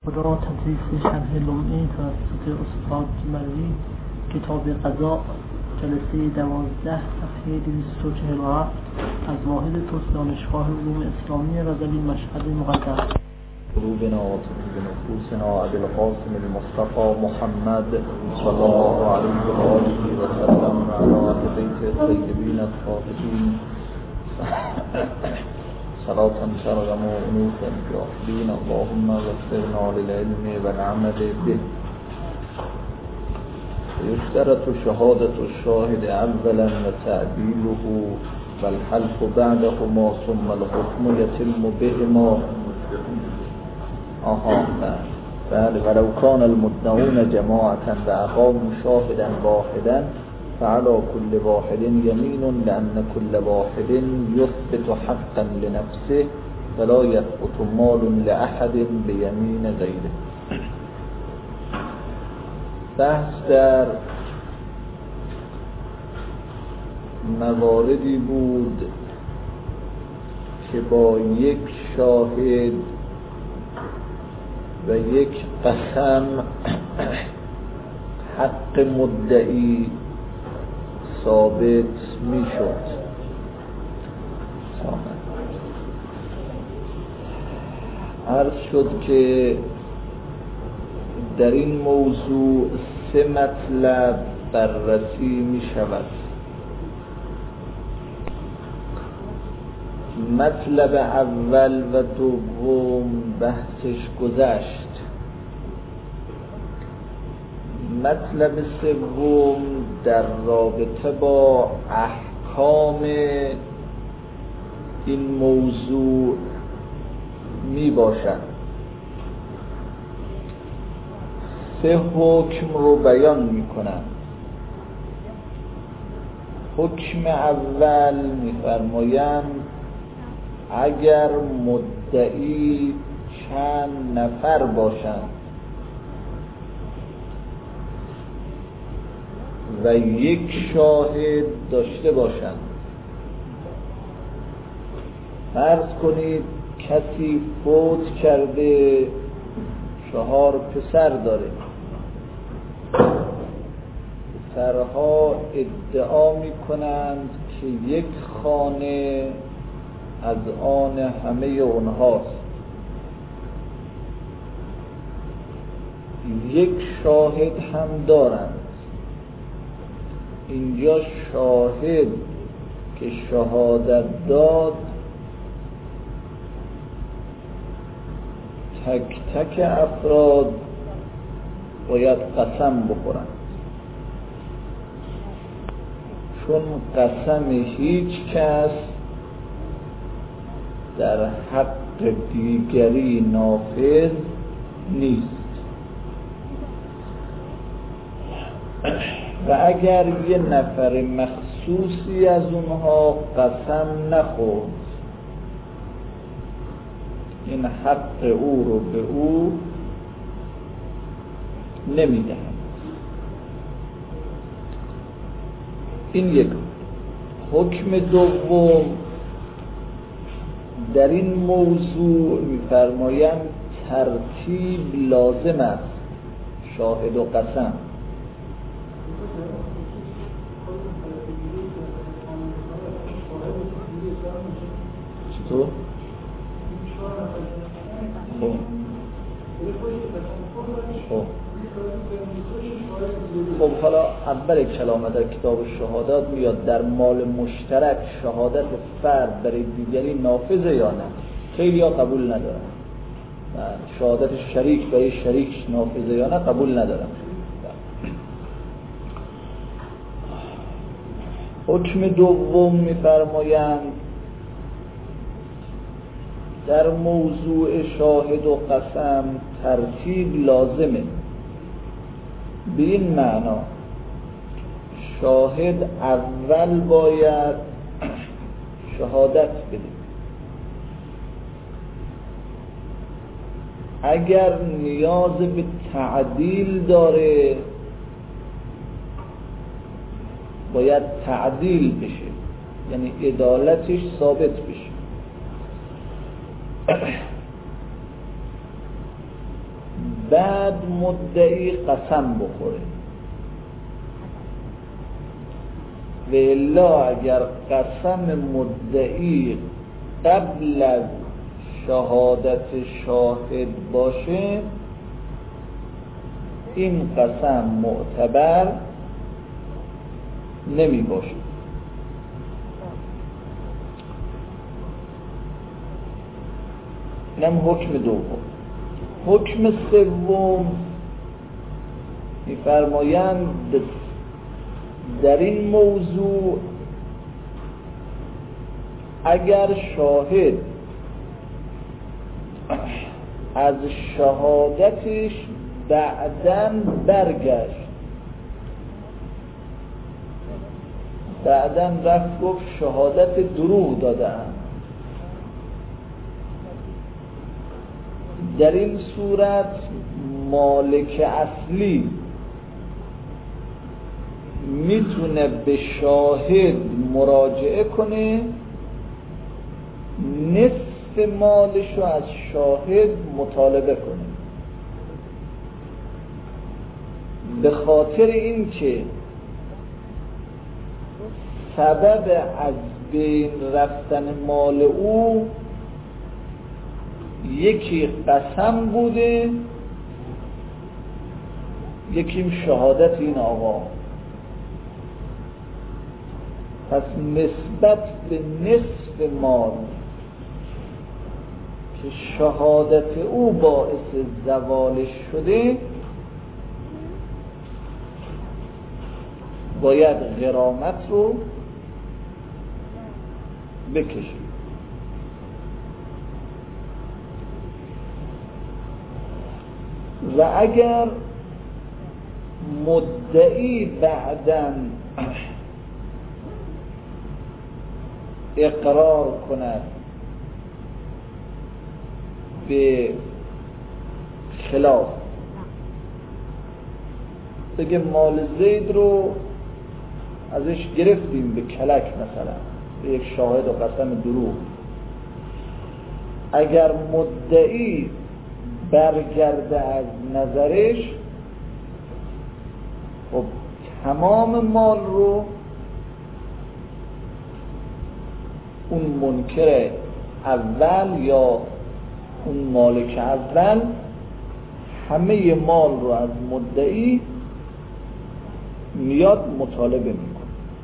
خدا تدریس شرح لمعی توسط استاد مروی کتاب قضا جلسه 12 صفحه 247 از واحد توسط دانشگاه علوم اسلامی رضوی مشهد مقدس. قلوبنا وطبيب نفوسنا أبي القاسم المصطفى محمد صلى الله عليه وآله وسلم على أهل بيت الطيبين الطاهرين صلاة ترغم أنوفا الجاهلين اللهم وفقنا للعلم والعمل به. يشترط شهادة الشاهد أولا وتعديله والحلف بعدهما ثم الحكم يتم بهما. بله ولو كان المدعون جماعة وأقاموا شاهدا واحدا فعلى كل واحد يمين لأن كل واحد يثبت حقا لنفسه فلا يثبت مال لأحد بيمين غيره. بحث در مواردی بود که با یک شاهد و یک قسم حق مدعی ثابت می شد. عرض شد که در این موضوع 3 مطلب بررسی می شود. مطلب اول و دوم بحثش گذشت. مطلب سوم در رابطه با احکام این موضوع می باشد. 3 حکم رو بیان می کنند. حکم اول می فرمایند اگر مدعی چند نفر باشند و یک شاهد داشته باشند، فرض کنید کسی فوت کرده 4 پسر داره، پسرها ادعا می کنند که یک خانه از آن همه اونهاست. یک شاهد هم دارند. اینجا شاهد که شهادت داد تک تک افراد باید قسم بخورند، چون قسم هیچ کس در حق دیگری نافذ نیست. و اگر یه نفر مخصوصی از اونها قسم نخورد، این حق او رو به او نمیدهند. این یک. حکم دوم در این موضوع می‌فرمایند ترتیب لازم است. شاهد و قسم چطور؟ خب حالا اول کلامه در کتاب شهادات میاد در مال مشترک شهادت فرد برای دیگری نافذه یا نه؟ خیلی ها قبول ندارن. شهادت شریک برای شریک نافذه یا نه قبول ندارن. حکم دوم میفرمایند در موضوع شاهد و قسم ترتیب لازمه. به این معنا شاهد اول باید شهادت بده. اگر نیاز به تعدیل داره باید تعدیل بشه، یعنی عدالتش ثابت بشه. بعد مدعی قسم بخوره، و الا اگر قسم مدعی قبل از شهادت شاهد باشه این قسم معتبر نمی باشه. اینم حکم دوم. حکم سوم می‌فرمایند در این موضوع اگر شاهد از شهادتش بعداً برگشت، بعداً رفت گفت شهادت دروغ دادم، در این صورت مالک اصلی میتونه به شاهد مراجعه کنه، نصف مالش رو از شاهد مطالبه کنه، به خاطر اینکه سبب از بین رفتن مال او یکی قسم بوده، یکیم شهادت این آقا. پس نسبت به نصف مال که شهادت او باعث زوالش شده باید غرامت رو بکشید. و اگر مدعی بعداً اقرار کند به خلاف، بگه مال زید رو ازش گرفتیم به کلک، مثلا به یک شاهد و قسم دروغ، اگر مدعی برگرده از نظرش، خب تمام مال رو اون منکر اول یا اون مالک اول همه مال رو از مدعی میاد مطالبه میکنه.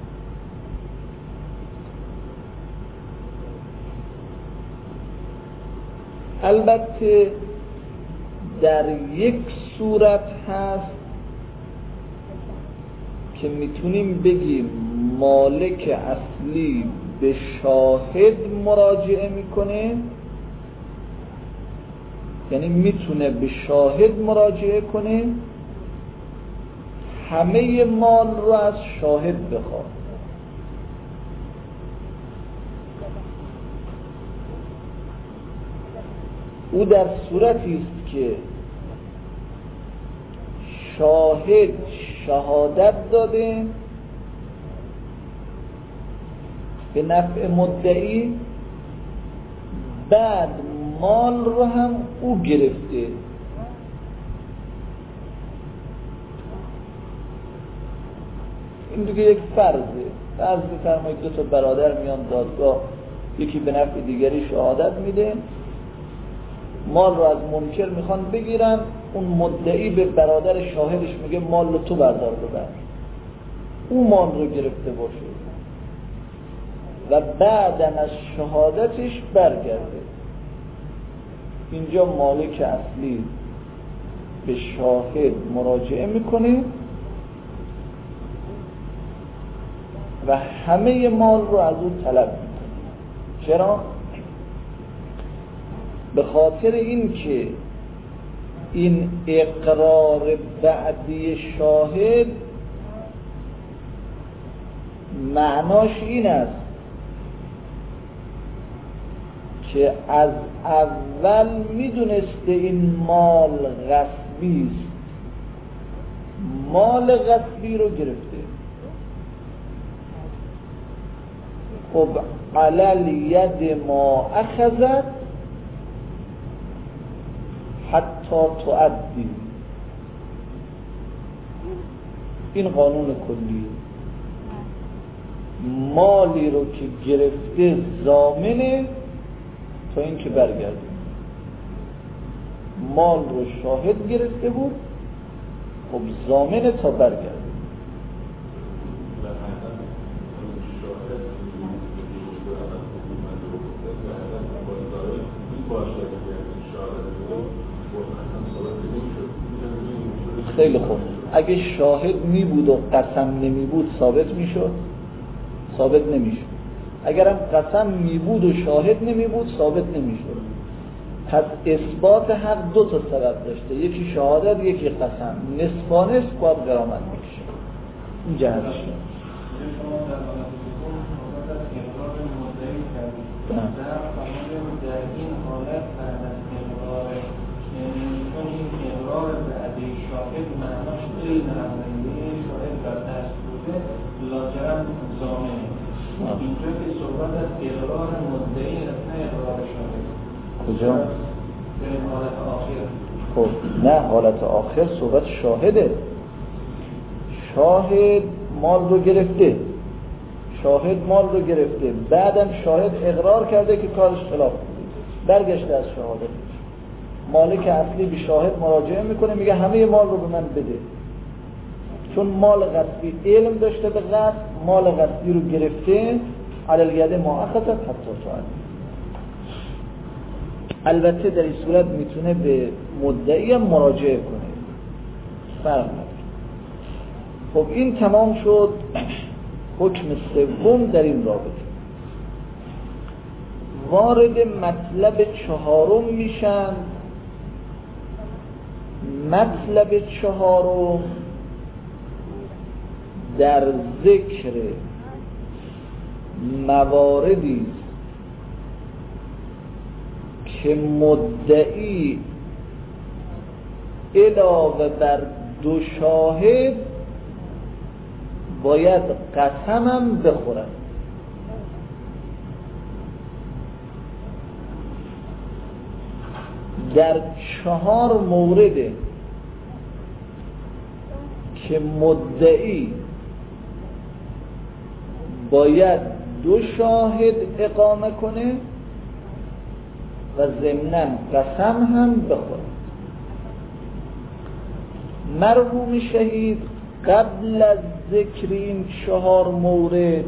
البته در یک صورت هست که میتونیم بگیم مالک اصلی به شاهد مراجعه میکنه، یعنی میتونه به شاهد مراجعه کنه، همه مال رو از شاهد بخواد. او در صورتی است که شاهد شهادت داده به نفع مدعی، بعد مال رو هم او گرفته، این دیگه یک فرضه. فرض بفرمایید دو تا برادر میان دادگاه، یکی به نفع دیگری شهادت میده، مال رو از منکر میخوان بگیرن، اون مدعی به برادر شاهدش میگه مال رو تو بردار ببر، او مال رو گرفته باشه و بعدن از شهادتش برگرده. اینجا مالک اصلی به شاهد مراجعه میکنه و همه مال رو از او طلب میکنه. چرا؟ به خاطر این که این اقرار بعدی شاهد معناش این است که از اول میدونسته این مال غصبی است، مال غصبی رو گرفته. خب علل ید ما اخذت حتی تؤدی. این قانون کلی. مالی رو که گرفته ضامنه تا اینکه برگرده. مال رو شاهد گرفته بود، خب ضامنه تا برگرده. خیلی خوب. اگه شاهد می بود و قسم نمی بود ثابت می شد؟ ثابت نمی شد. اگرم قسم می بود و شاهد نمی بود ثابت نمی شد. پس اثبات حق دو تا سبب داشته، یکی شهادت یکی قسم. نصفانه باید غرامت میشه. این جهتش در این حالت بعد از اقرار اقرار بعدی شاهد معناش غیر عملی شاهد بر دست بوده لاجرم ضامنه. اینجا که صحبت از اقرار مدعی نه اقرار شاهد. کجا؟ در این حالت آخر. خب نه، حالت آخر صحبت شاهده. شاهد مال رو گرفته، شاهد مال رو گرفته، بعدم شاهد اقرار کرده که کارش خلاف بوده، برگشته از شهادتش. مالک اصلی به شاهد مراجعه میکنه، میگه همه مال رو به من بده، چون مال غصبی علم داشته به غصب، مال غصبی رو گرفته، علی الید ما اخذت حتی تعدی. البته در این صورت میتونه به مدعی هم مراجعه کنه، فرق نداره. خب این تمام شد حکم سوم در این رابطه. وارد مطلب چهارم میشن. مطلب چهارم در ذکر مواردی که مدعی علاوه بر دو شاهد باید قسمم بخورد. در 4 مورد که مدعی باید 2 شاهد اقامه کنه و ضمناً قسم هم بخورد. مرحوم شهید قبل از ذکر این 4 مورد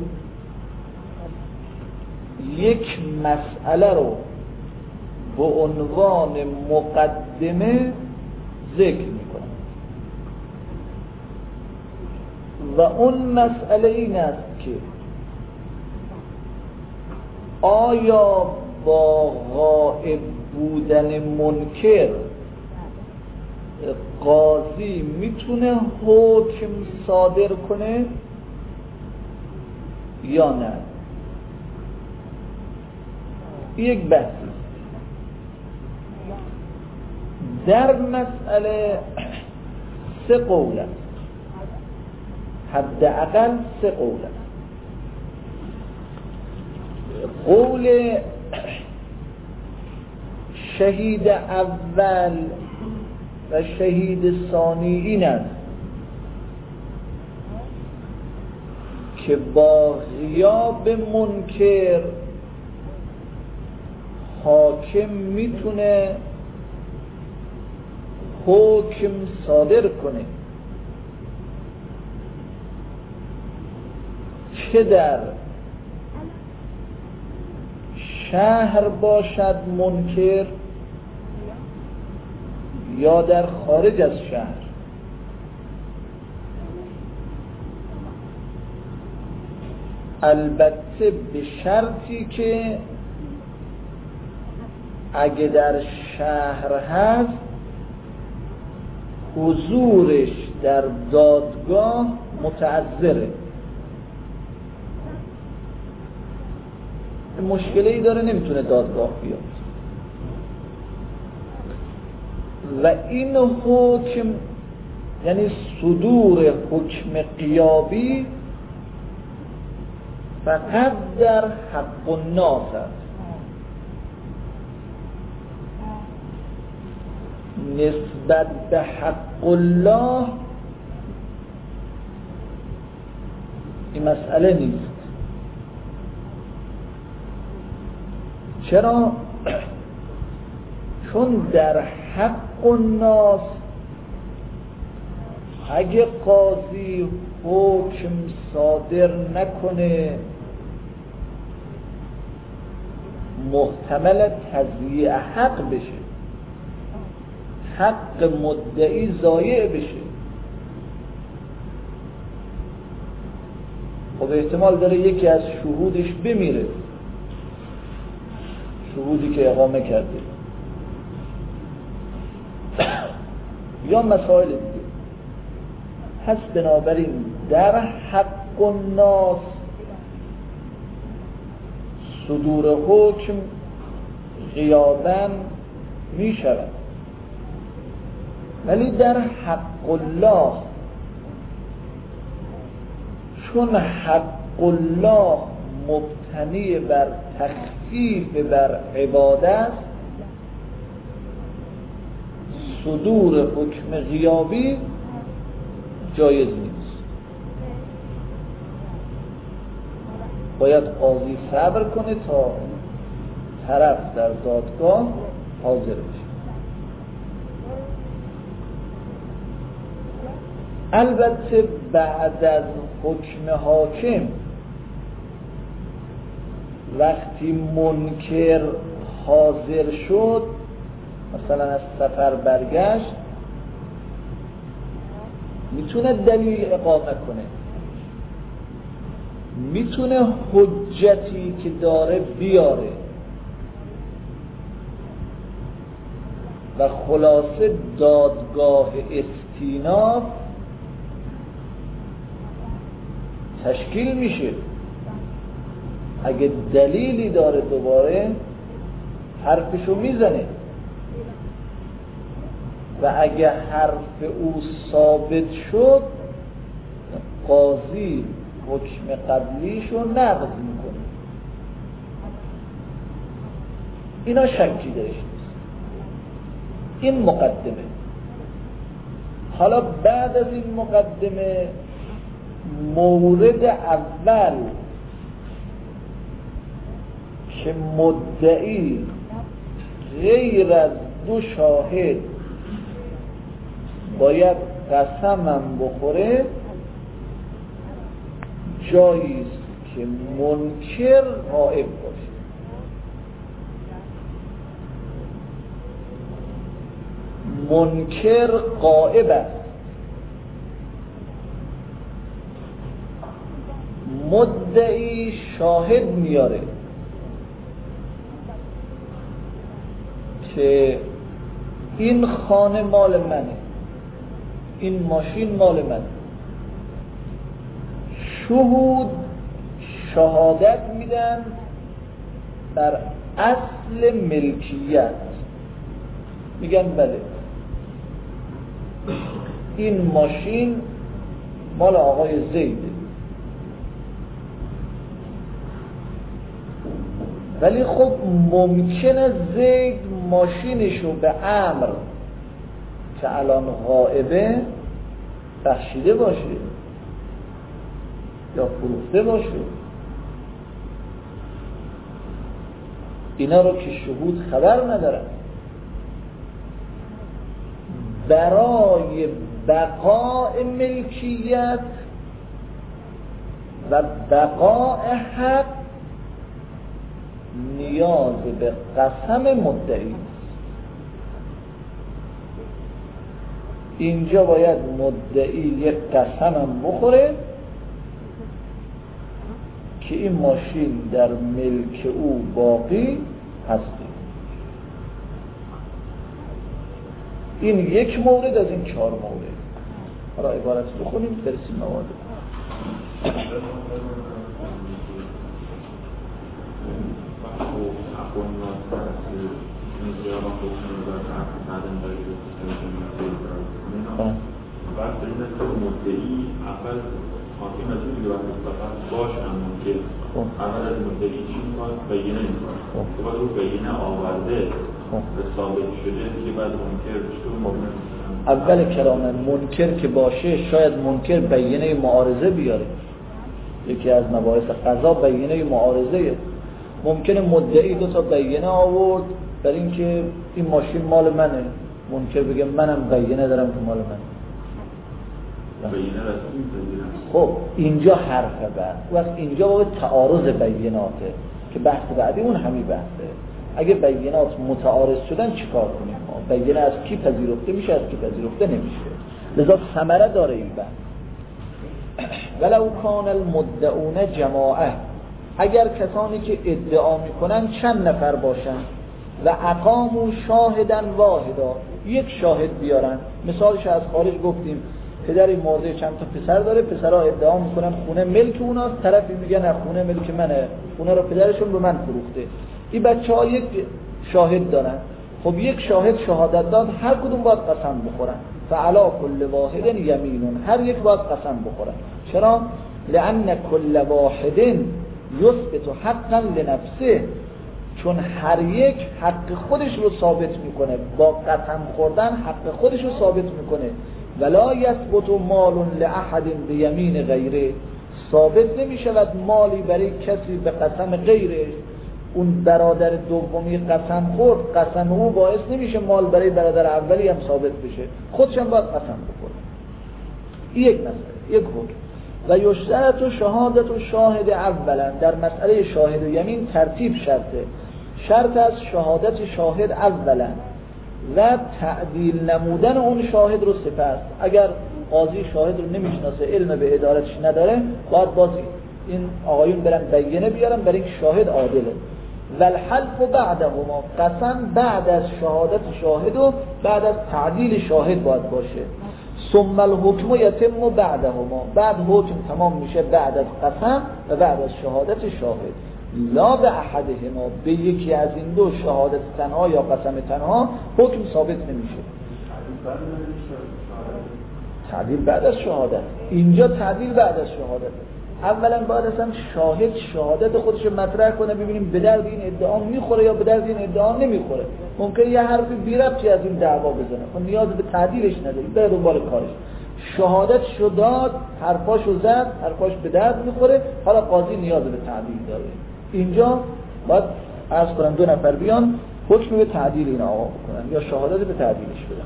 یک مسئله رو به عنوان مقدمه ذکر میکنه و اون مسئله این است که آیا با غائب بودن منکر قاضی میتونه حکم صادر کنه یا نه؟ یک بحث در مسئله 3 قول است، حداقل 3 قول است. قول شهید اول و شهید ثانی این است که با غیاب منکر حاکم میتونه حکم صادر کنه، چه در شهر باشد منکر یا در خارج از شهر. البته به شرطی که اگه در شهر هست حضورش در دادگاه متعذره. مشکلی داره نمیتونه دادگاه بیاد و این حکم یعنی صدور حکم غیابی فقط در حق الناس است. نسبت به حق الله این مسئله نیست. چرا؟ چون در حق الناس اگه قاضی حکم صادر نکنه محتمل تضییع حق بشه، حق مدعی ضایع بشه. خب احتمال داره یکی از شهودش بمیره، شهودی که اقامه کرده، یا مسائل دیگه. پس بنابراین در حق الناس صدور حکم غیاباً می شود، ولی در حق الله چون حق الله مبتنی بر تخفیف بر عبادت، صدور حکم غیابی جایز نیست. باید قاضی صبر کنه تا طرف در دادگاه حاضر بشه. البته بعد از حکم حاکم وقتی منکر حاضر شد، مثلا از سفر برگشت، میتونه دلیل اقامه کنه، میتونه حجتی که داره بیاره و خلاصه دادگاه استیناف تشکیل میشه. اگه دلیلی داره دوباره حرفشو میزنه و اگه حرف او ثابت شد قاضی حکم قبلیشو نقض میکنه. اینا شکی درش نیست. این مقدمه. حالا بعد از این مقدمه مورد اول که مدعی غیر از دو شاهد باید قسمم بخوره، جایی است که منکر غائب باشه. منکر غائب است، مدعی شاهد میاره که این خانه مال منه، این ماشین مال منه. شهود شهادت میدن بر اصل ملکیت، میگن بله این ماشین مال آقای زیده، ولی خب ممکنه زید ماشینشو به امر که الان غائبه بخشیده باشه یا فروخته باشه. اینا رو که شهود خبر ندارن. برای بقاء ملکیت و بقاء حق نیاز به قسم مدعی. اینجا باید مدعی یک قسم هم بخوره که این ماشین در ملک او باقی هست. این یک مورد از این 4 مورد. حالا عبارت بخونیم برسیم مواد. بعد بریدن که مدعی اول حاکم از این دیگه فقط باش هم ممکن اول از مدعی چی میکنه؟ بینه میکنه. که باید رو بینه آورده ثابت شده که بعد منکر بشه. اول کلام منکر که باشه شاید منکر بینه معارضه بیاره. یکی از مباحث قضا بینه معارضه. ممکنه مدعی 2 تا بینه آورد برای اینکه این ماشین مال منه، منکر بگه منم بینه دارم که مال منه. خب اینجا حرفه وقت اینجا باید تعارض بیناته که بحث بعدی اون همین بحثه. اگه بینات متعارض شدن چیکار کنیم؟ بینه از کی پذیرفته میشه، از کی پذیرفته نمیشه. لذا ثمره داره این بحث. ولو کان المدعون جماعه، اگر کسانی که ادعا میکنن چند نفر باشن و اقاموا شاهدا واحدا، یک شاهد بیارن. مثالش از خارج گفتیم پدری مرده چند تا پسر داره، پسرها ادعا میکنن خونه ملک اوناست، طرفی میگه نه خونه ملک منه، خونه رو پدرشون به من فروخته. این بچه‌ها یک شاهد دارن. خب یک شاهد شهادت داد، هر کدوم باید قسم بخورن. فعلا کل واحد یمینون، هر یک باید قسم بخورن. چرا؟ لأن کل واحد یثبت حقا لنفسه، چون هر یک حق خودش رو ثابت میکنه. با قسم خوردن حق خودش رو ثابت میکنه. ولا یثبت مال لأحد بیمین غیره، ثابت نمیشود مالی برای کسی به قسم غیره. اون برادر دومی قسم خورد، قسم او باعث نمیشه مال برای برادر اولی هم ثابت بشه، خودش هم باید قسم بخوره. این یک مسئله، یک حکم. و یشترط شهادت و شاهد اولا، در مسئله شاهد و یمین ترتیب شرطه. شرط از شهادت شاهد اولا و تعدیل نمودن اون شاهد رو سپس. اگر قاضی شاهد رو نمیشناسه، علم به ادارتش نداره، باید بازی این آقایون برن بینه بیارن برای این شاهد عادله. والحلف بعدهما، قسم بعد از شهادت شاهد و بعد از تعدیل شاهد باید باشه. ثم الحکم یتم بعدهما، بعد حکم تمام میشه بعد از قسم و بعد از شهادت شاهد. لا به احدهما، به یکی از این دو شهادت تنها یا قسم تنها حکم ثابت نمیشه. تعدیل بعد از شهادت، اینجا تعدیل بعد از شهادت. اولا باید اصلا شاهد شهادت خودش مطرح کنه، ببینیم به درد این ادعا میخوره یا به درد این ادعا نمیخوره. ممکنه یه حرفی بی ربطی از این دعوا بزنه، خب نیاز به تعدیلش نداره، بره دنبال کارش. شهادتشو داد، حرفاشو زد، حرفاش به درد میخوره، حالا قاضی نیاز به تعدیل داره. اینجا باید عرض کنم 2 نفر بیان حکم به تعدیل این آقا بکنن یا شهادت به تعدیلش بدن.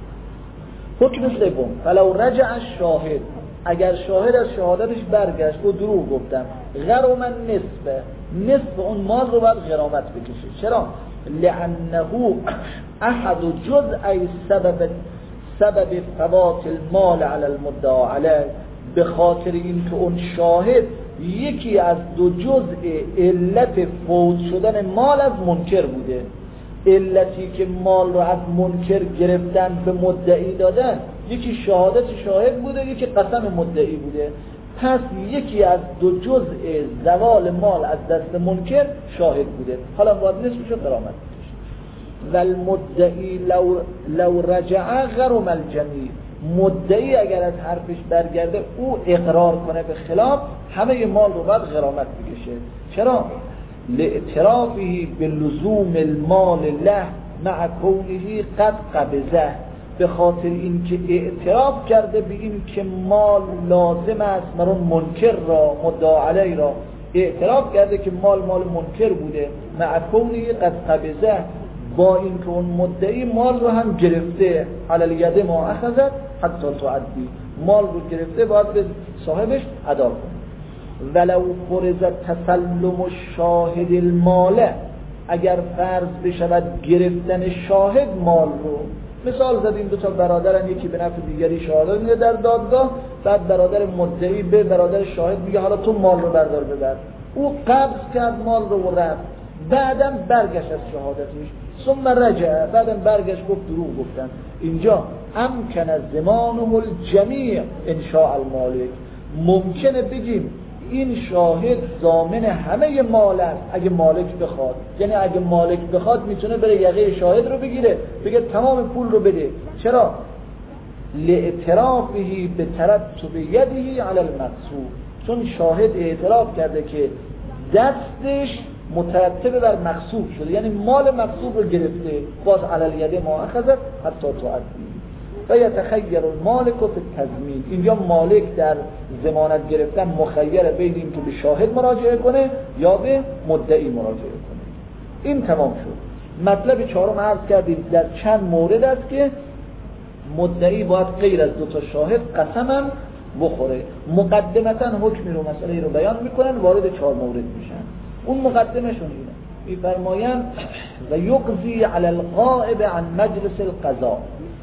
حکم سوم، فلو رجع الشاهد، اگر شاهد از شهادتش برگشت و دروغ گفتن، غرم نصف اون مال رو باید غرامت بکشه. چرا؟ لانه احد جزئی سبب فوات المال علی المدعا علیه، به خاطر اینکه اون شاهد یکی از 2 جزء علت فوت شدن مال از منکر بوده. علتی که مال رو از منکر گرفتن به مدعی دادن، یکی شهادت شاهد بوده، یکی قسم مدعی بوده. پس یکی از 2 جزء زوال مال از دست منکر شاهد بوده. حالا باید نصفشو غرامت بکشه. والمدعی لو رجع غرم الجمیع، مدعی اگر از حرفش برگرده او اقرار کنه به خلاف، همه مال رو باید غرامت بکشه. چرا؟ لاعترافه بلزوم المال له مع کونه قد قبضه، به خاطر اینکه اعتراف کرده به این که مال لازم است برای منکر را، مدعا علیه را اعتراف کرده که مال منکر بوده، مع کونه قد قبضه، با اینکه اون مدعی مال رو هم گرفته، علی الید ما اخذت حتی تعدی، مال رو گرفته باید به صاحبش ادا کنه. ولو فرض تسلم الشاهد المال، اگر فرض بشود گرفتن شاهد مال رو، مثال زدیم 2 تا برادرن، یکی به نفع دیگری شهادت میده در دادگاه، بعد برادر مدعی به برادر شاهد میگه حالا تو مال رو بردار ببر، او قبض کرد مال رو و رفت، بعدم برگشت از شهادتش، ثم رجع، بعدم برگشت گفت دروغ گفتن. اینجا امکن از زمانه الجمیع انشاء المالک، ممکنه بگیم این شاهد ضامن همه مال است اگه مالک بخواد. یعنی اگه مالک بخواد میتونه بره یقه شاهد رو بگیره، بگه تمام پول رو بده. چرا؟ لاعترافه به ترتب یده علی المقصود، چون شاهد اعتراف کرده که دستش مترتب بر مغصوب شده، یعنی مال مغصوب رو گرفته، باز علی الید ما اخذت حتی تعدی و یتخیر المالک فی التضمین. اینجا مالک در ضمانت گرفتن مخیر بین این که به شاهد مراجعه کنه یا به مدعی مراجعه کنه. این تمام شد. مطلب چهارم عرض کردیم در چند مورد است که مدعی باید غیر از دو تا شاهد قسمم بخوره. مقدمتا حکمی رو مسئله رو بیان میکنن، وارد 4 مورد میشن. اون مقدمشون اینه، میفرمایند و یقضی علی الغائب عن مجلس القضاء.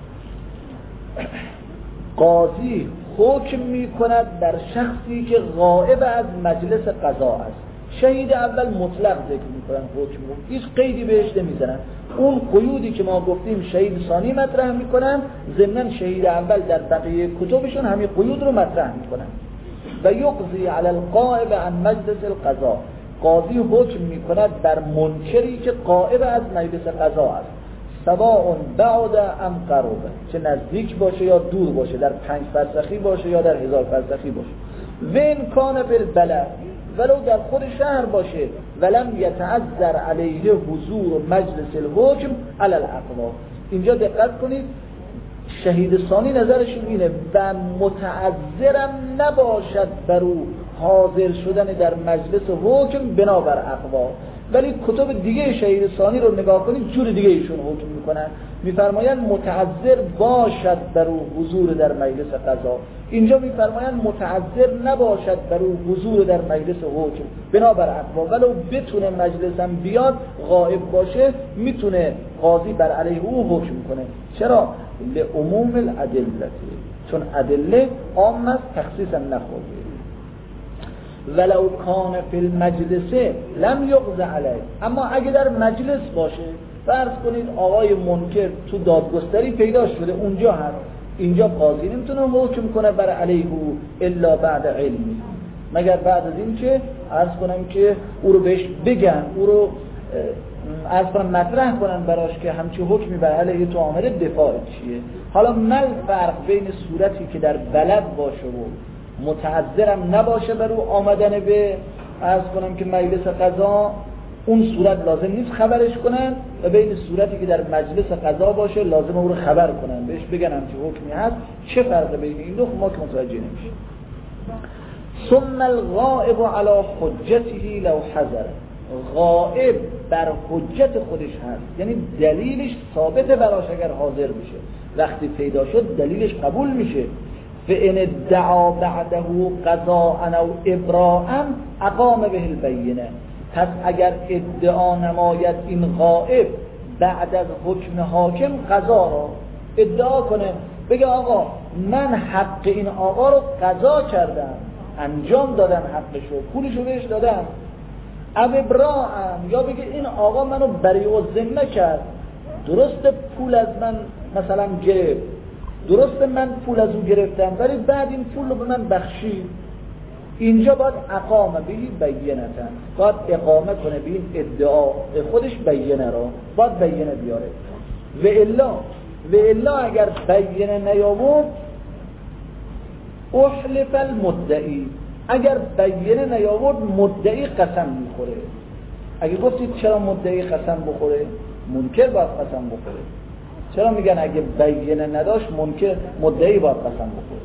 قاضی حکم میکند در شخصی که غائب از مجلس قضا است. شهید اول مطلق ذکر میکنن حکم رو، هیچ قیدی بهش نمیزنن. اون قیودی که ما گفتیم شهید ثانی مطرح میکنن، ضمن شهید اول در بقیه کتبشون همین قیود رو مطرح میکنن. و یقضی علی الغائب عن مجلس القضا. قاضی حکم میکند بر منکری که غائب از مجلس قضا است، سواء بعد ام قرب، چه نزدیک باشه یا دور باشه، در 5 فرسخی باشه یا در 1000 فرسخی باشه. و ان کان بالبلد، ولو در خود شهر باشه، ولم یتعذر علیه حضور مجلس الحکم علی الاقوا. اینجا دقت کنید، شهید ثانی نظرشون اینه و متعذرم نباشد بر او حاضر شدن در مجلس حکم بنابر اقوا. ولی کتب دیگه شهید ثانی رو نگاه کنید، جور دیگه ایشون حکم میکنن، میفرمایند متعذر باشد بر او حضور در مجلس قضا. اینجا میفرمایند متعذر نباشد بر او حضور در مجلس حکم بنابر اقوا، ولو بتونه مجلسم بیاد غائب باشه، میتونه قاضی بر علیه او حکم کنه. چرا؟ لعموم الادله، چون ادله عام است، تخصیصا نخورده. ولو کان فی المجلس لم یقض علیه. اما اگه در مجلس باشه، فرض کنید آقای منکر تو دادگستری پیدا شده، اونجا هست، اینجا قاضی نمیتونه حکم کنه بر علیه او الا بعد علمی، مگر بعد از این که عرض کنم که او رو بهش بگن، او رو عرض کنم مطرح کنن براش که همچی حکمی بر علیه تو آمده، دفاع چیه. حالا مل فرق بین صورتی که در بلد باشه و متعذرم نباشه بر او آمدن به عرض کنم که مجلس قضا، اون صورت لازم نیست خبرش کنن، و بین صورتی که در مجلس قضا باشه لازم او رو خبر کنن، بهش بگن همچی حکمی هست. چه فرق بین این دو ما که متوجه نمیشه. ثم الغائب علی حجته لو حضر. غائب بر حجت خودش هست، یعنی دلیلش ثابت براش اگر حاضر بشه، وقتی پیدا شد دلیلش قبول میشه. فإن ادعا بعده قضاء او ابراء اقام به البینه. پس اگر ادعا نماید این غائب بعد از حکم حاکم قضا را ادعا کنه، بگه آقا من حق این آقا رو قضا کردم، انجام دادم، حقشو پولشو بهش دادم، او ابراء، یا بگه این آقا منو بری و ذمه کرد، درست پول از من مثلا گرفت، درست من پول از او گرفتم ولی بعد این پول رو به من بخشید. اینجا باید اقامه بهی بینتن، باید اقامه کنه به این ادعا خودش بینه را، باید بینه بیاره. و الا اگر بینه نیاورد احلف المدعی، اگر بینه نیاورد مدعی قسم میخوره. اگه گفتید چرا مدعی قسم بخوره؟ منکر باید قسم بخوره. چرا میگن اگه بینه نداشت منکر مدعی باید قسم بخوره؟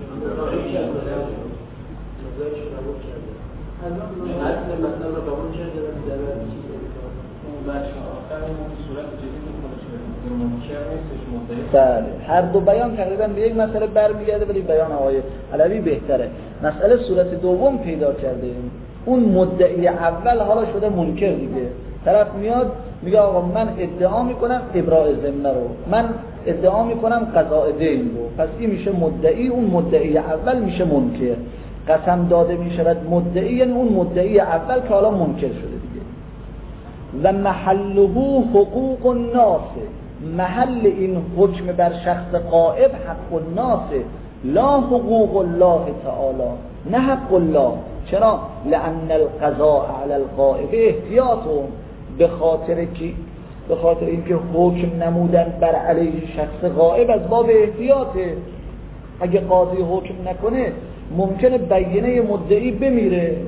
بله، هر دو بیان تقریبا به یک مسئله برمیگرده، ولی بیان آقای علوی بهتره. مسئله صورت دوم پیدا کرده، اون مدعی اول حالا شده منکر دیگه، طرف میاد میگه آقا من ادعا میکنم ابراء ذمه رو، من ادعا میکنم قضاء دین رو، پس این میشه مدعی، اون مدعی اول میشه منکر. قسم داده میشود مدعی، یعنی اون مدعی اول که حالا منکر شده دیگه. و محله حقوق الناس، محل این حکم بر شخص غائب حق الناس، لا حقوق الله تعالی، نه حق الله. چرا؟ لأن القضاء علی الغائب احتیاط، به خاطر اینکه حکم نمودن بر علیه شخص غائب از باب احتیاطه. اگه قاضی حکم نکنه ممکنه بینه مدعی بمیره،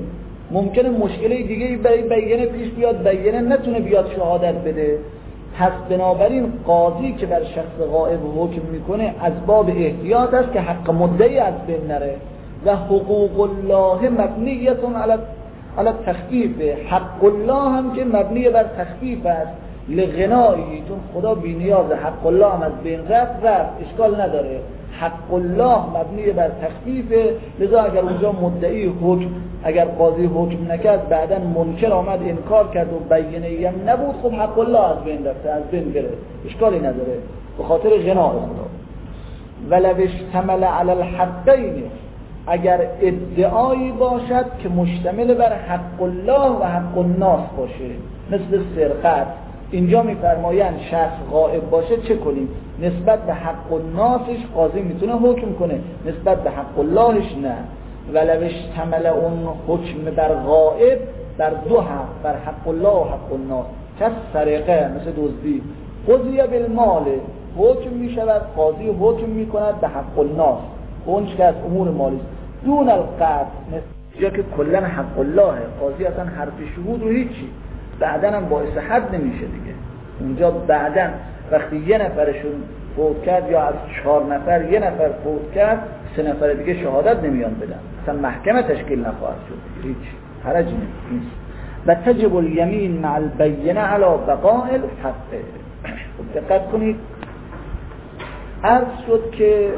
ممکنه مشکل دیگه برای بیینه پیش بیاد، بیینه نتونه بیاد شهادت بده. پس بنابراین قاضی که بر شخص غائب حکم میکنه از باب احتیاط است که حق مدعی از بین نره. و حقوق الله مبنیتون علی تخفیف، حق الله هم که مبنی بر تخفیف است لغنایی، چون خدا بی نیاز، حق الله هم از بین رفت اشکال نداره. حق الله مبنی بر تخفیفه، لذا اگر اونجا مدعی حکم، اگر قاضی حکم نکرد بعدن منکر آمد انکار کرد و بیینه‌ای هم نبود، خب حق الله از بین رفته، از بین بره، اشکالی نداره به خاطر غنا خدا. ولو اشتمل علی الحقین، اگر ادعایی باشد که مشتمل بر حق الله و حق الناس باشه، مثل سرقت، اینجا میفرمایند شخص غائب باشه چه کنیم؟ نسبت به حق الناسش قاضی میتونه حکم کنه، نسبت به حق اللهش نه. ولو اشتمل اون حکم بر غائب بر دو حق، بر حق الله و حق الناس، کس سرقه مثل دزدی، قضی بالمال، حکم میشود، قاضی حکم میکند به حق الناس، اون که از امور مالی است، دون القطع، جا که کلن حق الله، قاضی اصلا حرف شهود و هیچی، بعدن هم باعث حد نمیشه دیگه. اونجا بعدن وقتی یه نفرشون فوت کرد یا از 4 نفر یه نفر فوت کرد، 3 نفر دیگه شهادت نمیان بدن، اصلا محکمه تشکیل نخواهد شد، هیچ حرجی نیست. و تجب الیمین مع البینه علی بقاء الحق. دقت کنید، عرض شد که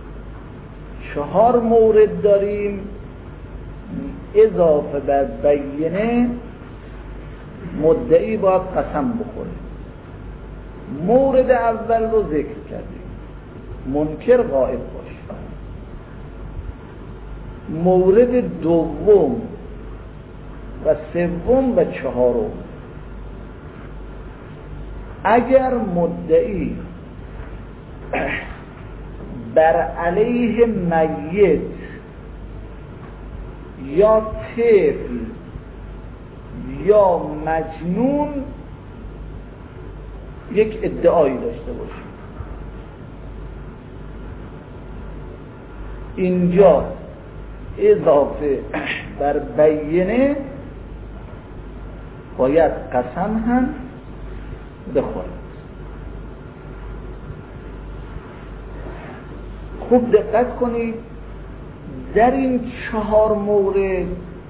4 مورد داریم اضافه بر بینه مدعی باید قسم بخوره. مورد اول رو ذکر کردیم، منکر غائب باشه. مورد دوم و سوم و 4 اگر مدعی بر علیه میت یا طفل یا مجنون یک ادعایی داشته باشه، اینجا اضافه بر بینه باید قسم هم بخوره. خوب دقت کنید، در این 4 مورد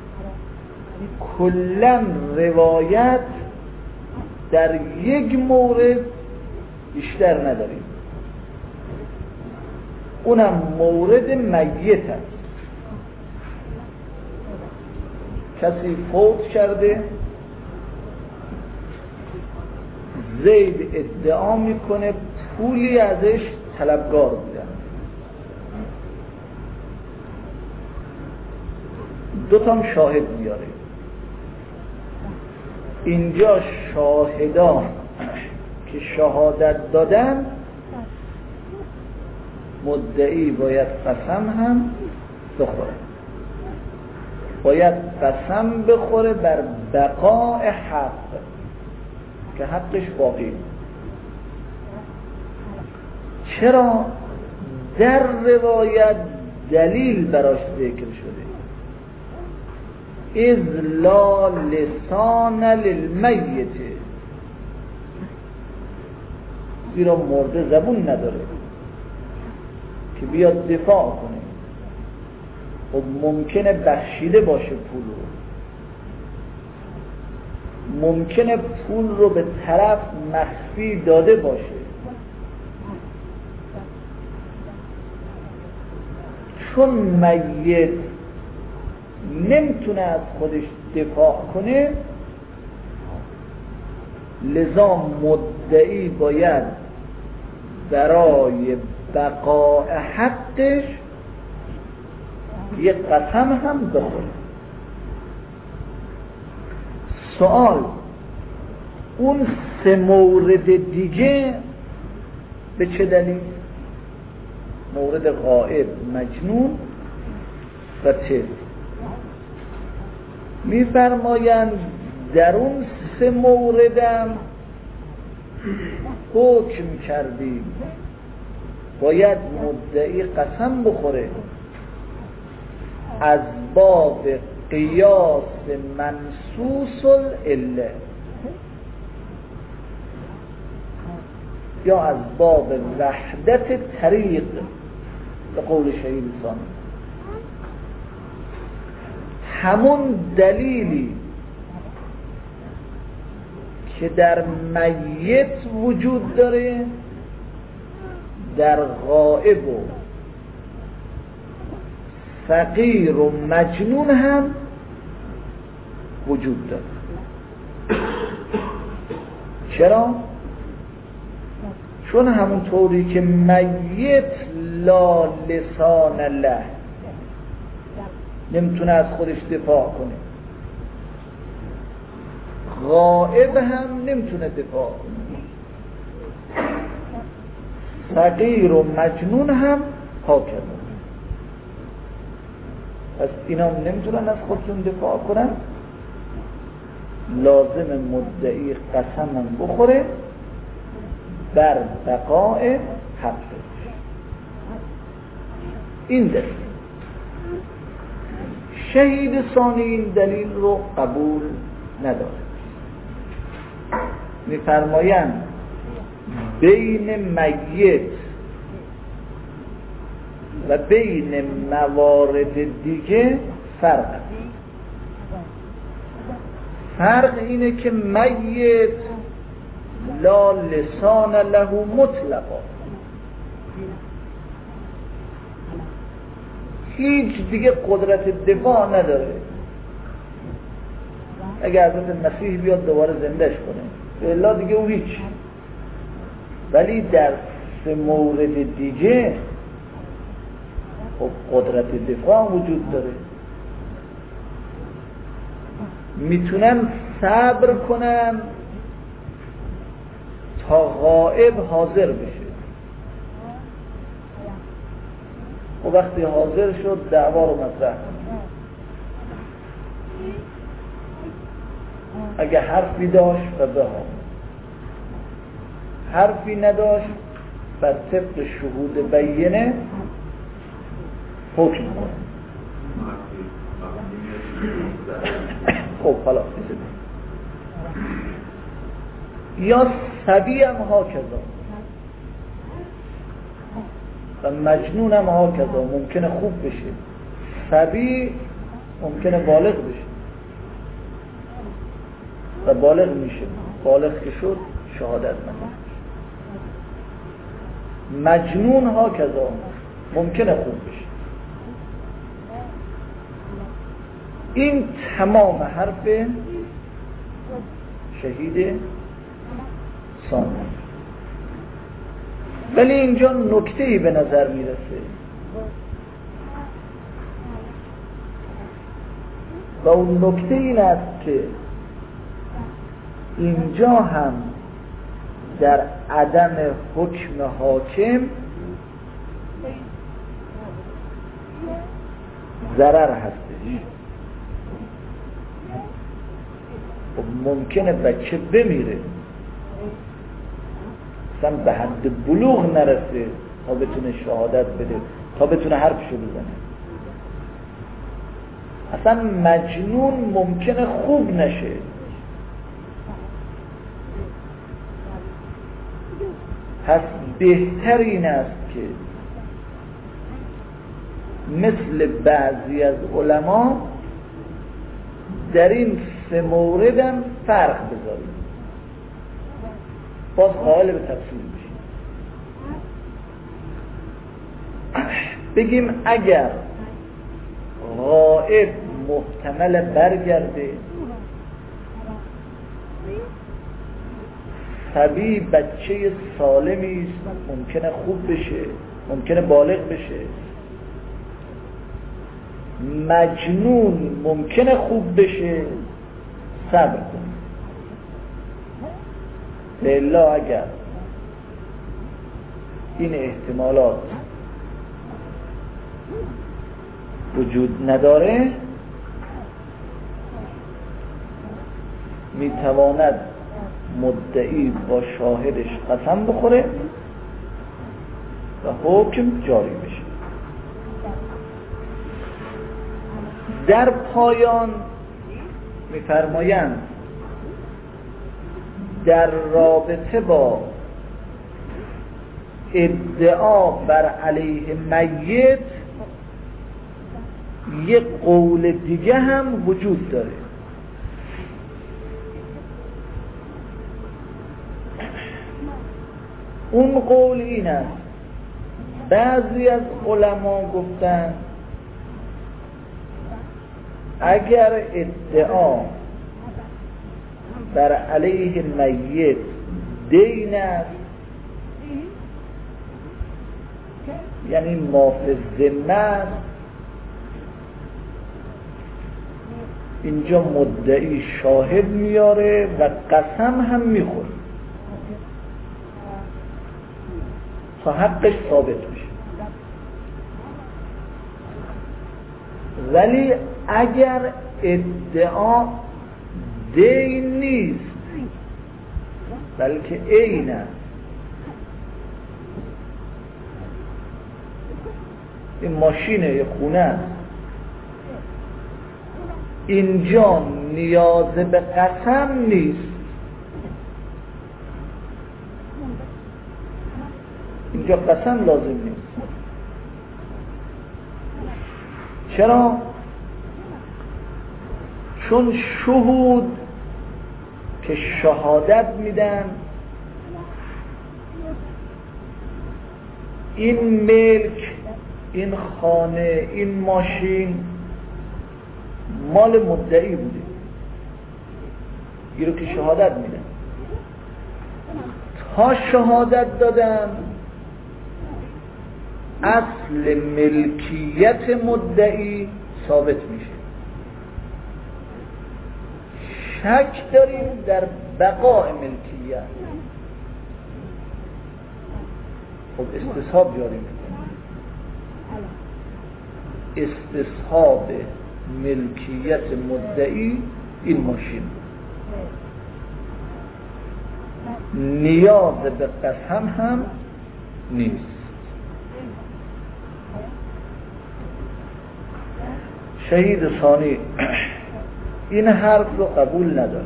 کلا روایت در یک مورد بیشتر نداریم، اونم مورد میت است. کسی فوت کرده، زید ادعا میکنه پولی ازش طلبگار بودن، 2 تا شاهد میاره. اینجا شاهدان که شهادت دادن، مدعی باید قسم هم بخوره، باید قسم بخوره بر بقاء حق، که حقش باقی. چرا؟ در روایت دلیل براش ذکر شده، اذ لا لسان للمیت، زیرا مرده زبون نداره که بیاد دفاع کنه. خب ممکنه بخشیده باشه پول رو، ممکنه پول رو به طرف مخفی داده باشه، چون میت نمیتونه از خودش دفاع کنه، لذا مدعی باید برای بقاء حقش یک قسم هم بخوره. سوال، اون 3 مورد دیگه به چه دلیل؟ مورد غائب، مجنون و طفل. میفرمایند در اون 3 موردم حکم کردیم باید مدعی قسم بخوره از باب قیاس منصوص العله، یا از باب وحدت طریق به قول شهید ثانی، همون دلیلی که در میت وجود داره در غائب و فقیر و مجنون هم وجود داره. چرا؟ چون همون طوری که میت لا لسان له، نمیتونه از خودش دفاع کنه، غائب هم نمیتونه دفاع کنه، فقیر و مجنون هم هاکذا. پس اینا نمیتونن از خودشون دفاع کنن، لازم مدعی قسم بخوره بر بقاء حقش. این دلیل. شهید ثانی این دلیل رو قبول نداره، میفرمایند بین میت و بین موارد دیگه فرق است. فرق اینه که میت لا لسان له مطلقا، هیچ دیگه قدرت دفاع نداره. اگه حضرت مسیح بیاد دوباره زندهش کنه الا دیگه او هیچ. ولی در سه مورد دیگه خب قدرت دفاع وجود داره، میتونن صبر کنن تا غائب حاضر بشه. و وقتی حاضر شد دعوا رو مطرح کنن. اگه حرفی داشت و بها، حرفی نداشت بر طبق شهود بینه حکم کنه. خب حالا یا صبی هم ها کذا و مجنون هم ها کذا، ممکنه خوب بشه. صبی ممکنه بالغ بشه و بالغ میشه، بالغ که شد شهادت نمیشه. مجنون ها کذا ممکنه خوب بشه. این تمام حرف شهید ثانی. ولی اینجا نکته‌ای به نظر میرسه و اون نکته این است که اینجا هم در عدم حکم حاکم ضرر هستش. ممکنه بچه بمیره، اصلا به حد بلوغ نرسه تا بتونه شهادت بده، تا بتونه حرفشو بزنه. اصلا مجنون ممکنه خوب نشه. پس بهتر این است که مثل بعضی از علما در این سه موردم فرق بذاریم، باز قائل به تفصیل بشیم. بگیم اگر غائب محتمل برگرده، صبی بچه سالمی است، ممکنه خوب بشه، ممکنه بالغ بشه. مجنون ممکنه خوب بشه، صبر کن. لله اگر این احتمالات وجود نداره، میتواند مدعی با شاهدش قسم بخوره و حکم جاری بشه. در پایان می‌فرمایند در رابطه با ادعا بر علیه میت یک قول دیگه هم وجود داره. اون قول این است، بعضی از علما گفتن اگر ادعا بر علیه میت دین است، یعنی مافی ذمه است، اینجا مدعی شاهد میاره و قسم هم میخوره تا حقش ثابت بشه. ولی اگر ادعا دین نیست بلکه عین است، این ماشینه، یه خونه است، اینجا نیاز به قسم نیست. اینجا قسم لازم نیست. چرا؟ چون شهود که شهادت میدن این ملک، این خانه، این ماشین مال مدعی بوده، این رو که شهادت میدن، تا شهادت دادن اصل ملکیت مدعی ثابت میشه. شک داریم در بقاء ملکیت، خب استصحاب جاری میکنیم. استصحاب ملکیت مدعی این ماشین، نیاز به قسم هم نیست. شهید ثانی این حرف رو قبول نداره،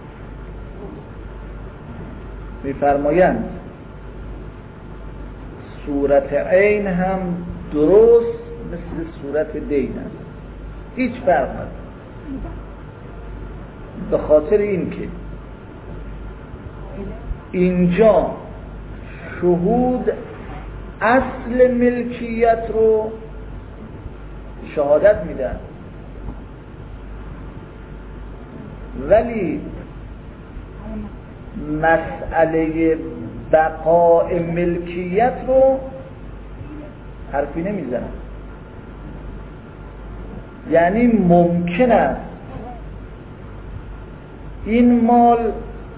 میفرمایند صورت عین هم درست مثل صورت دین است، هیچ فرق نداره. به خاطر این که اینجا شهود اصل ملکیت رو شهادت میدن، ولی مسئله بقاء ملکیت رو حرفی نمیزنن. یعنی ممکن است این مال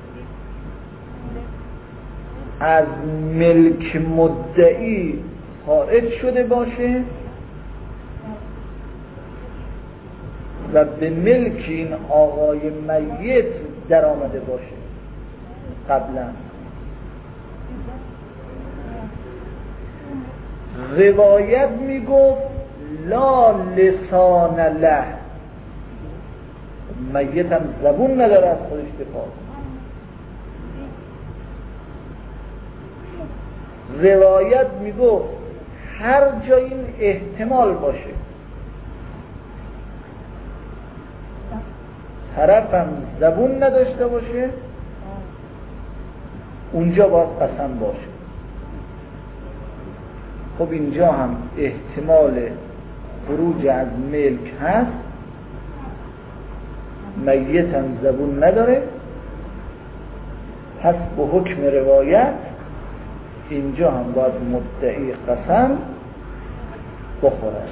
از ملک مدعی خارج شده باشه و به ملک این آقای میت در آمده باشه قبلا. روایت میگفت لا لسان له، میت هم زبون نداره از خودش دفاع. روایت میگفت هر جا این احتمال باشه، طرفم زبون نداشته باشه، اونجا باید قسم باشه. خب اینجا هم احتمال خروج از ملک هست، میت هم زبون نداره، پس به حکم روایت اینجا هم باید مدعی قسم بخورد.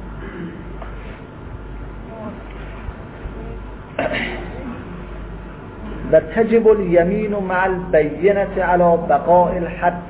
و تجب الیمین مع البینة علی بقاء الحق.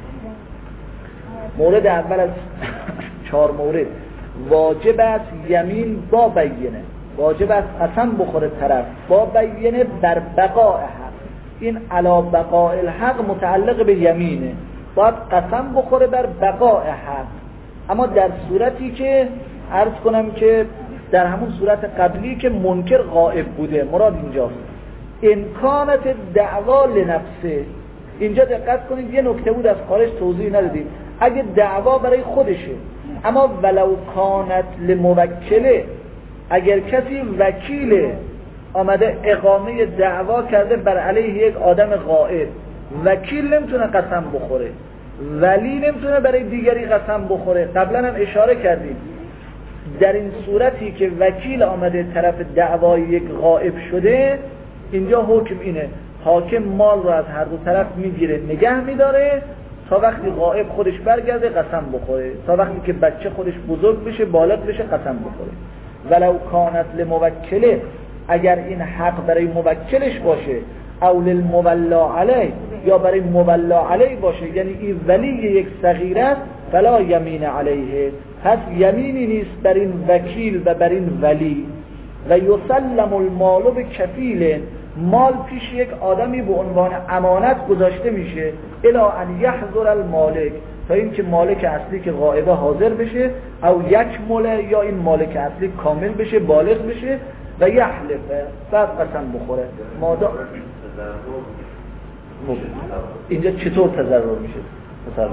مورد اول از 4 مورد واجب است یمین با بینه، واجب است قسم بخوره طرف با بینه بر بقاء حق. این علی بقاء الحق متعلق به یمینه، باید قسم بخوره بر بقاء حق. اما در صورتی که عرض کنم که در همون صورت قبلی که منکر غائب بوده. مراد اینجاست امکانات دعوا لنفسه. اینجا دقت کنید یه نکته بود از خارج توضیح ندادیم. اگه دعوا برای خودشه، اما ولو کانت لموکله، اگر کسی وکیله آمده اقامه دعوا کرده بر علیه یک آدم غائب، وکیل نمیتونه قسم بخوره، ولی نمیتونه برای دیگری قسم بخوره. قبلا هم اشاره کردیم در این صورتی که وکیل آمده طرف دعوای یک غائب شده، اینجا حکم اینه حاکم مال رو از هر دو طرف میگیره نگه میداره تا وقتی غائب خودش برگرده قسم بخوره، تا وقتی که بچه خودش بزرگ بشه بالغ بشه قسم بخوره. ولو کانت لموکله، اگر این حق برای موکلش باشه، او للمولا علیه، یا برای مولا علیه باشه، یعنی این ولی یک صغیر است، فلا یمین علیه، پس یمینی نیست بر این وکیل و بر این ولی. و یسلم المال بکفیل، مال پیش یک آدمی به عنوان امانت گذاشته میشه الی ان یحضر المالک، تا اینکه مالک اصلی که غائبه حاضر بشه، او یک موله، یا این مالک اصلی کامل بشه بالغ بشه و یحلفه، بعد قسم بخوره. مادا اینجا چطور تضرر میشه؟ تضرر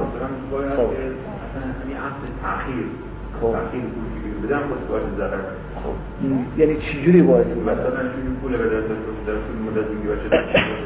تأخیر بدم باید ضرر. خب یعنی چجوری باید؟ مثلا چون پول به دست در طول مدت میگه باشه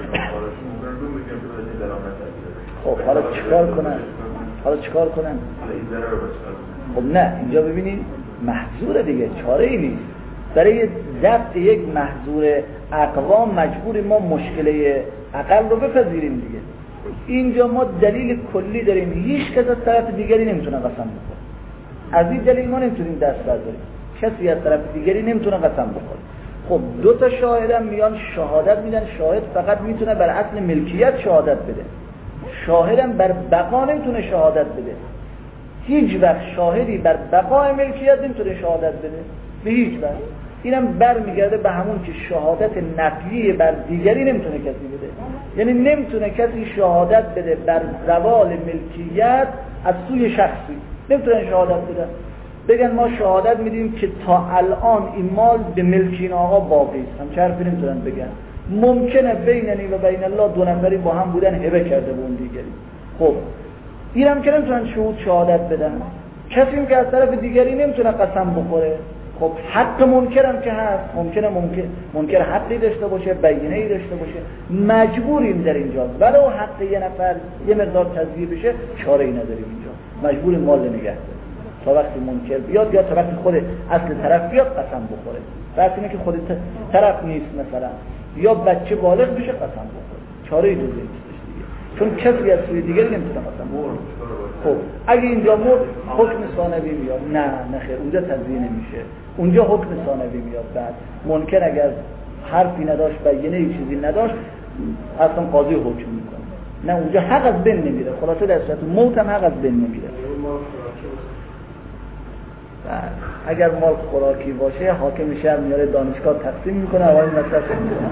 خب حالا چیکار کنن؟ خب نه، اینجا ببینید محظور دیگه، چاره ای نیست. برای ضبط یک محظور اقوام مجبور ما مشکله عقل رو بپذیریم دیگه. اینجا ما دلیل کلی داریم، هیچ کس از طرف دیگری نمیتونه قسم بخوره. از این دلیل ما نمیتونیم دست برداریم، کسی از طرف دیگری نمیتونه قسم بخوره. خب دو تا شاهدم میان شهادت میدن، شاهد فقط میتونه بر اصل ملکیت شهادت بده، شاهدم بر بقا نمیتونه شهادت بده. هیچ وقت شاهدی بر بقای ملکیت نمیتونه شهادت بده، به هیچ وقت. اینم برمیگرده به همون که شهادت نقلی بر دیگری نمیتونه کسی بده، یعنی نمیتونه کسی شهادت بده بر زوال ملکیت از سوی شخصی، نمیتونه شهادت بده. بگن ما شهادت میدیم که تا الان این مال به ملکین آقا باقی است، هم چه حرفی نمیتونن بگن. ممکنه بیننی و بین الله دو نفری با هم بودن هبه کرده به اون دیگری. خب اینم که نمیتونن شهادت بدن، کسی که از طرف دیگری نمیتونه قسم بخوره. خب حق منکرم که هست، ممکنه منکر حقی داشته باشه، بینه‌ای داشته باشه، مجبوریم در اینجا ولو حق یه نفر یه مقدار تضییع بشه چاره‌ای نداریم اینجا، مجبوریم مال نگه داریم تا وقتی منکر بیاد یا تا وقتی خود اصل طرف بیاد قسم بخوره. بس اینه که خود طرف نیست مثلا یا بچه بالغ بشه قسم بخوره، چاره‌ای جز این نیست دیگه، چون کسی از سوی دیگری نمیتونه قسم بخوره. خب اگه اینجا مرد حکم ثانوی میاد، نه خیر، اونجا تضییع نمیشه، اونجا حکم ثانوی میاد. بعد منکر اگر حرفی نداشت بینه چیزی نداشت اصلا قاضی حکم میکنه، نه اونجا حق از بین نمیره. خلاصه در صورت موت هم حق از بین نمیره. اگر مال خوراکی باشه حاکم شهر میاره دانشگاه تقسیم میکنه، آقای مصرف میکنه.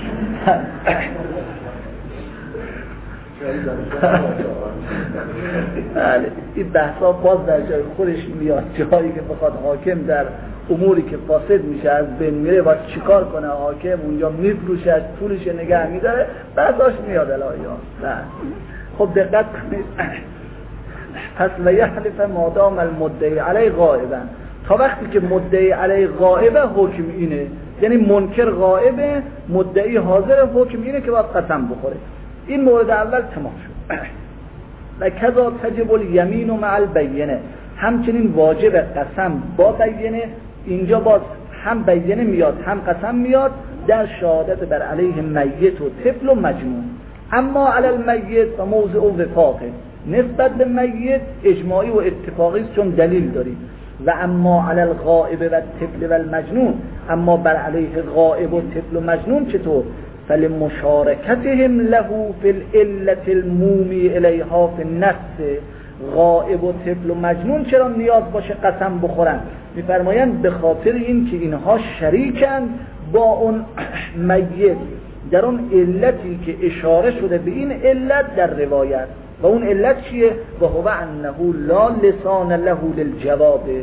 بله این بحثا باز در جای خودش میاد، جایی که بخواد حاکم در اموری که فاسد میشه از بین میره باید چیکار کنه، حاکم اونجا میفروشه، پولش نگه میداره، بعداش میاد الهیان. خب دقت کنید. پس و یحلف مادام المدعی علی غائبا، تا وقتی که مدعی علی غائبه حکم اینه، یعنی منکر غائبه مدعی حاضر، حکم اینه که باید قسم بخوره. این مورد اول تمام شد. و کذا تجب الیمین مع البینه، همچنین واجب قسم با بینه. اینجا باز هم بینه میاد هم قسم میاد در شهادت بر علیه میت و طفل و مجنون. اما علی المیت و موضع و وفاقه، نسبت به میت اجماعی و اتفاقی است چون دلیل داریم. و اما علی الغائب و الطفل و المجنون، اما بر علیه غائب و طفل و مجنون چطور؟ فلمشارکتهم له فی العلة المومی الیها فی النفس. غائب و طفل و مجنون چرا نیاز باشه قسم بخورن؟ میفرمایند به خاطر این که اینها شریکن با اون میت در اون علتی که اشاره شده به این علت در روایت. و اون علت چیه؟ و هو انه لا لسان له للجواب،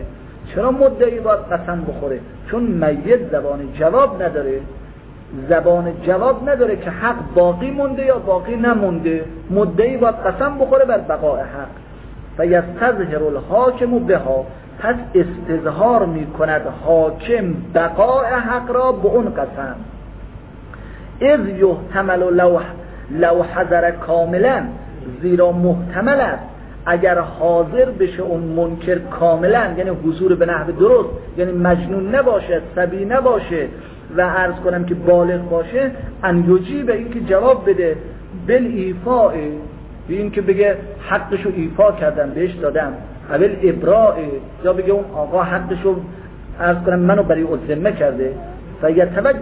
چرا مدعی باید قسم بخوره؟ چون میت زبان جواب نداره، زبان جواب نداره که حق باقی مونده یا باقی نمونده. مدعی باید قسم بخوره بر بقای حق. فیستظهر الحاکم بها، پس استظهار میکند حاکم بقای حق را به اون قسم. اذ یحتمل لو حضر کاملا، زیرا محتمل است اگر حاضر بشه اون منکر کاملا، یعنی حضور به نحو درست، یعنی مجنون نباشه، صبی نباشه و عرض کنم که بالغ باشه، ان یجیب، این که جواب بده، بالایفاء، به این که بگه حقشو ایفا کردم بهش دادم، اول ابراء، یا بگه اون آقا حقشو عرض کنم منو برای الذمه کرده. فیتوجه،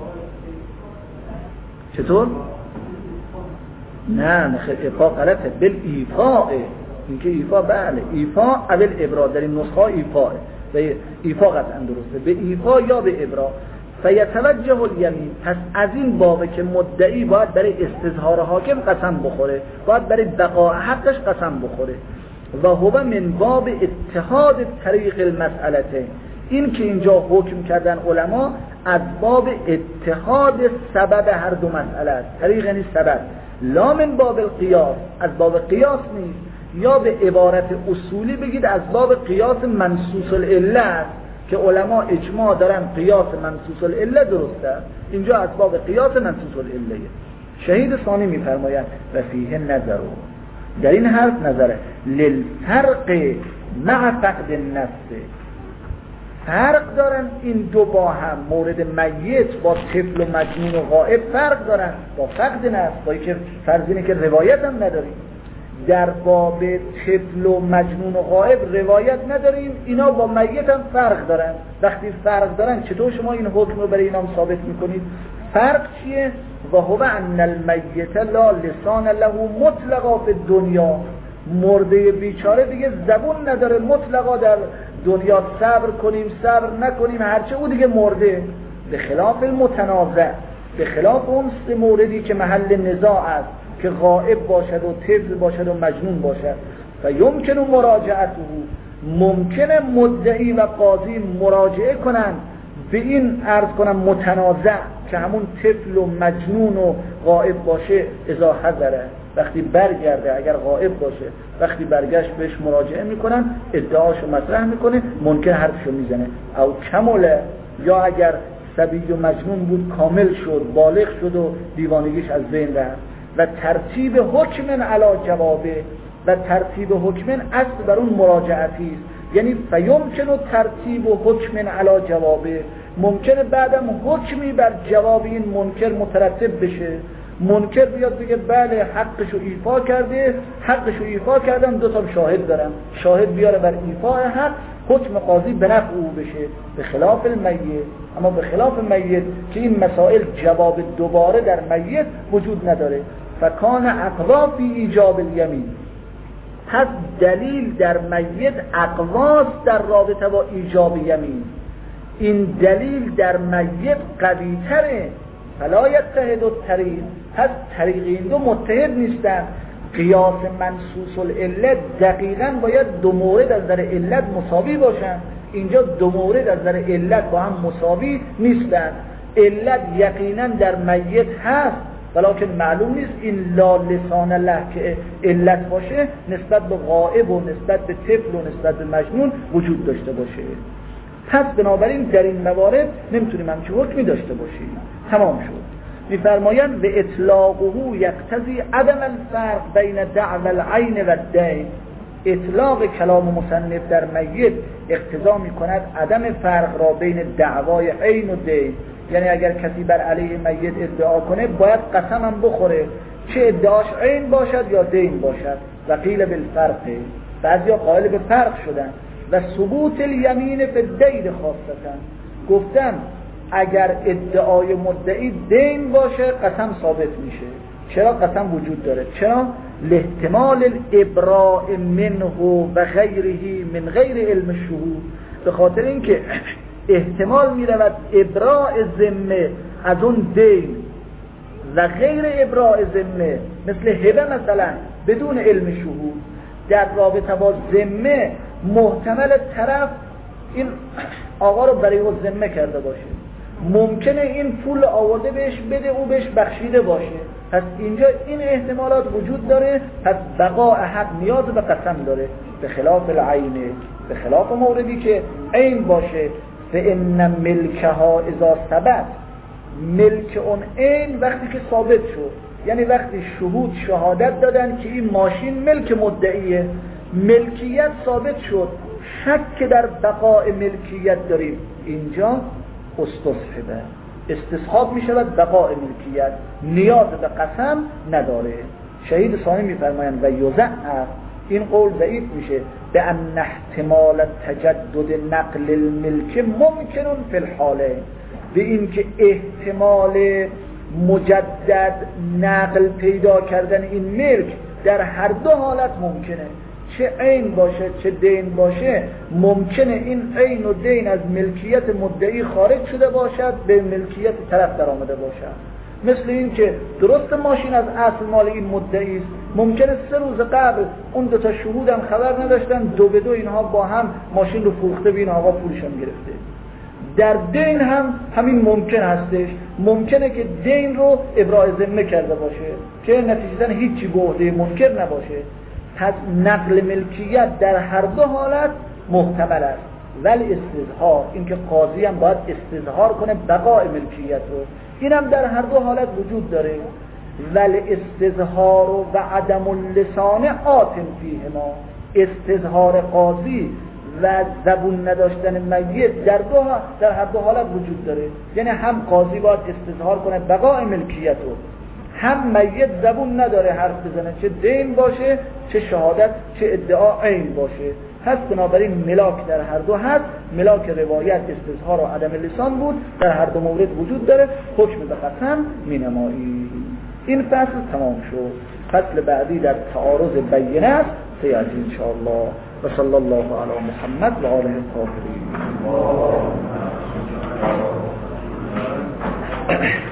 چطور؟ نه خیلی ایفا غلطه، بالایفاء، این که ایفا بله، ایفا اول ابراء، در این نسخه ایفاء و ایفا قطعا درسته، به ایفا یا به ابراء. فیتوجه الیمین، پس از این بابه که مدعی باید برای استظهار حاکم قسم بخوره، باید برای بقاء حقش قسم بخوره. و هو من باب اتحاد طریق المسئلته، این که اینجا حکم کردن علما از باب اتحاد سبب هر دو مسئله است. طریق یعنی سبب، لا من باب القیاس، از باب قیاس نیست، یا به عبارت اصولی بگید از باب قیاس منصوص العله که علما اجماع دارن قیاس منصوص العله درسته، اینجا از باب قیاس منصوص العله. شهید ثانی میفرمایند و فیه نظر، در این حرف نظره، للفرق مع فقد النفس، فرق دارن این دو با هم، مورد میت با طفل و مجنون و غائب فرق دارن، با فقد نفس، با که فرض اینه که روایت هم نداریم در باب طفل و مجنون و غائب روایت نداریم، اینا با میت هم فرق دارن. وقتی فرق دارن چطور شما این حکم رو برای اینا ثابت میکنید؟ فرق چیه؟ و هو ان المیت لا لسان له مطلقا فی الدنیا، مرده بیچاره دیگه زبون نداره مطلقا در دنیا، صبر کنیم صبر نکنیم هرچه او دیگه مرده. به خلاف المتنازع، به خلاف اون سه موردی که محل نزاع است که غائب باشد و طفل باشد و مجنون باشد. و یمکن مراجعته، ممکنه مدعی و قاضی مراجعه کنن به این عرض کنم متنازع که همون طفل و مجنون و غائب باشه، اذا حضره، وقتی برگرده، اگر غائب باشه وقتی برگشت بهش مراجعه میکنن، ادعاشو مطرح میکنه، منکر حرفشو میزنه. او کمله، یا اگر صبی و مجنون بود کامل شد، بالغ شد و دیوانگیش از بین رفت. و ترتیب حکم علی جوابه، و ترتیب حکم اصل بر اون مراجعتی است، یعنی فیمکن ترتیب حکم علی جوابه، ممکنه بعدم حکمی بر جواب این منکر مترتب بشه. منکر بیاد بگه بله حقشو ایفا کرده، حقشو ایفا کردم، دو تا شاهد دارم، شاهد بیاره بر ایفای حق، حکم قاضی به نفع او بشه. به خلاف المیت، اما به خلاف میت که این مسائل جواب دوباره در میت وجود نداره. فکان اقوا فی ایجاب الیمین، پس دلیل در میت اقواست در رابطه با ایجاب یمین، این دلیل در میت قوی تره. فلا یتحد الطریق، پس طریق این دو متحد نیستن. قیاس منصوص العله دقیقاً باید دو مورد از نظر علت مساوی باشن، اینجا دو مورد از نظر علت با هم مساوی نیستن. علت یقینا در میت هست، ولیکن معلوم نیست این لا لسان له که علت باشه نسبت به غائب و نسبت به طفل و نسبت به مجنون وجود داشته باشه. پس بنابراین در این موارد نمیتونیم همچه حکمی داشته باشیم. تمام شد. میفرمایند به اطلاقه یقتضی عدم الفرق بین دعوى العین و الدین، اطلاق کلام مصنف در میت اقتضا میکند عدم فرق را بین دعوای عین و دین. یعنی اگر کسی بر علیه میت ادعا کنه باید قسم هم بخوره، چه ادعاش عین باشد یا دین باشد. و قیل بالفرق، بعضیا قائل به فرق شدن. و ثبوت الیمین فی الدین خاصتا، گفتن اگر ادعای مدعی دین باشه قسم ثابت میشه. چرا قسم وجود داره؟ چرا؟ لاحتمال الابراء منه و غیره من غیر علم الشهود، به خاطر اینکه احتمال میرود ابراء ذمه از اون دین و غیر ابراء ذمه مثل هبه مثلا بدون علم شهود. در رابطه با ذمه محتمل طرف این آقا رو برای او ذمه کرده باشه، ممکنه این پول آورده بهش بده او بهش بخشیده باشه، پس اینجا این احتمالات وجود داره. پس بقاء حق نیاز به قسم داره، به خلاف العینه، به خلاف موردی که عین باشه. فإن ملکها اذا ثبت، ملک اون عین وقتی که ثابت شد، یعنی وقتی شهود شهادت دادن که این ماشین ملک مدعیه، ملکیت ثابت شد، شک در بقاء ملکیت داریم، اینجا استصحبه، استصحاب می شود بقاء ملکیت، نیاز به قسم نداره. شهید ثانی می فرمایند و یضعف، این قول ضعیف میشه، به ان احتمال تجدد نقل الملک ممکن فی الحاله، به این که احتمال مجدد نقل پیدا کردن این ملک در هر دو حالت ممکنه، چه عین باشه چه دین باشه، ممکنه این عین و دین از ملکیت مدعی خارج شده باشد به ملکیت طرف در آمده باشد. مثل این که درست ماشین از اصل مال این مدعی است، ممکنه 3 روز قبل اون دو تا شهود هم خبر نداشتن، 2 به 2 اینها با هم ماشین رو فروخته به این آقا پولشون گرفته. در دین هم همین ممکن هستش، ممکنه که دین رو ابراء ذمه کرده باشه که نتیجتاً هیچی به عهده منکر نباشه. پس نقل ملکیت در هر دو حالت محتمل است، ولی استظهار، اینکه قاضی هم باید استظهار کنه بقاء ملکیت رو، این هم در هر دو حالت وجود داره. ولی استظهار و عدم اللسان آتم فیهما، استظهار قاضی و زبون نداشتن میت در هر دو حالت وجود داره، یعنی هم قاضی باید استظهار کنه بقاء ملکیت رو، هم میت زبون نداره حرف بزنه، چه دین باشه چه شهادت چه ادعا عین باشه. پس بنابراین ملاک در هر دو هست، ملاک روایت استظهار و عدم لسان بود، در هر دو مورد وجود داره، حکم به قسم مینمایی. این فصل تمام شد. فصل بعدی در تعارض بینه است، سیاتی انشاءالله. و صلی الله علی محمد و آله الطاهرین.